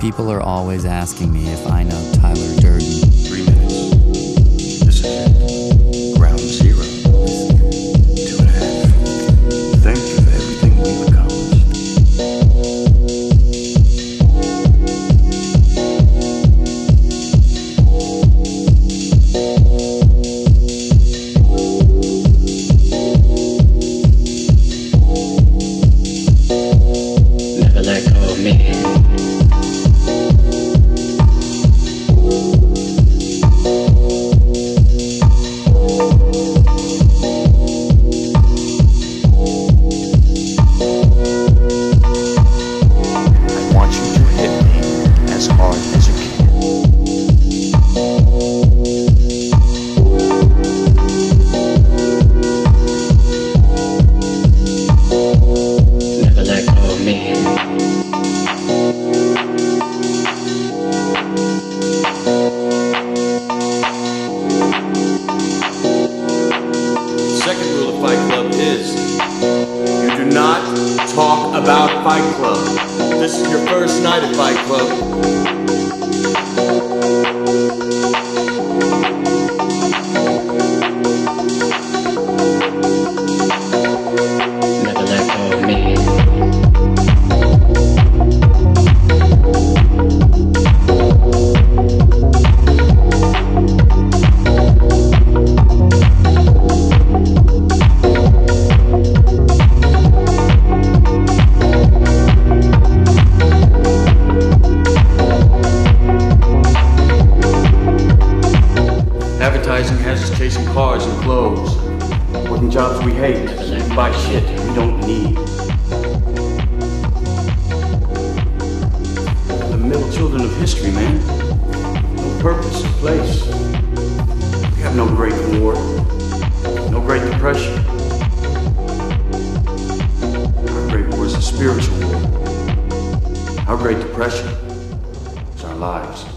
People are always asking me if I know Tyler Durden. 3 minutes. This is it. Ground zero. 2.5. Thank you for everything we've accomplished. Never let go of me. I want you to hit me as hard as you can. Never let go of me. Second rule of Fight Club is you do not talk about Fight Club. This is your first night at Fight Club. Never let go of me. Advertising has us chasing cars and clothes, working jobs we hate, so we buy shit we don't need. The middle children of history, man. No purpose, no place. We have no Great War, no Great Depression. Our Great War is a spiritual war. Our Great Depression is our lives.